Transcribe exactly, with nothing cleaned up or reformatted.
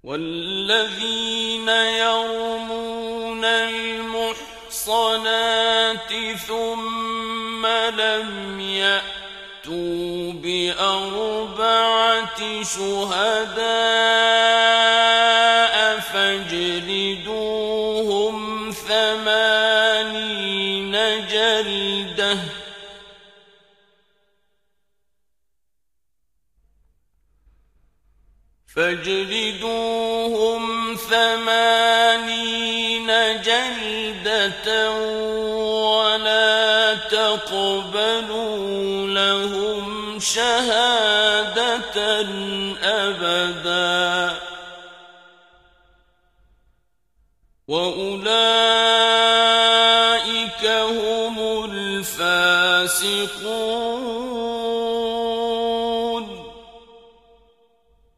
والذين يرمون المحصنات ثم لم يأتوا بأربعة شهداء فاجلدوهم ثمانين جلدة فاجلدوهم ثمانين جلدة ولا تقبلوا لهم شهادة أبدا وأولئك هم الفاسقون.